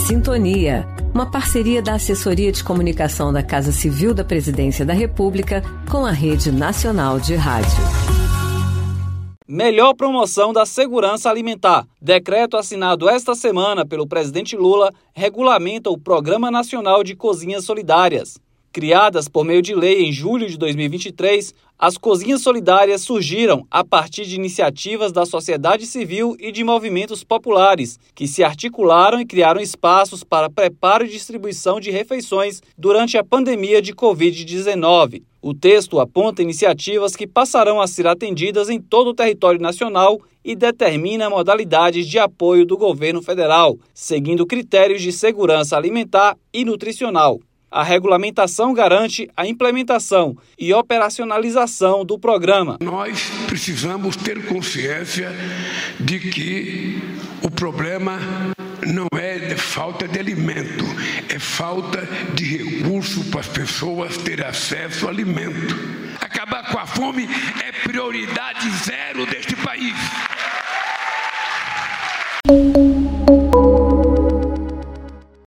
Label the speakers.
Speaker 1: Sintonia, uma parceria da Assessoria de Comunicação da Casa Civil da Presidência da República com a Rede Nacional de Rádio.
Speaker 2: Melhor promoção da segurança alimentar. Decreto assinado esta semana pelo presidente Lula regulamenta o Programa Nacional de Cozinhas Solidárias. Criadas por meio de lei em julho de 2023, as cozinhas solidárias surgiram a partir de iniciativas da sociedade civil e de movimentos populares, que se articularam e criaram espaços para preparo e distribuição de refeições durante a pandemia de Covid-19. O texto aponta iniciativas que passarão a ser atendidas em todo o território nacional e determina modalidades de apoio do governo federal, seguindo critérios de segurança alimentar e nutricional. A regulamentação garante a implementação e operacionalização do programa.
Speaker 3: Nós precisamos ter consciência de que o problema não é de falta de alimento, é falta de recurso para as pessoas terem acesso ao alimento. Acabar com a fome é prioridade zero deste país.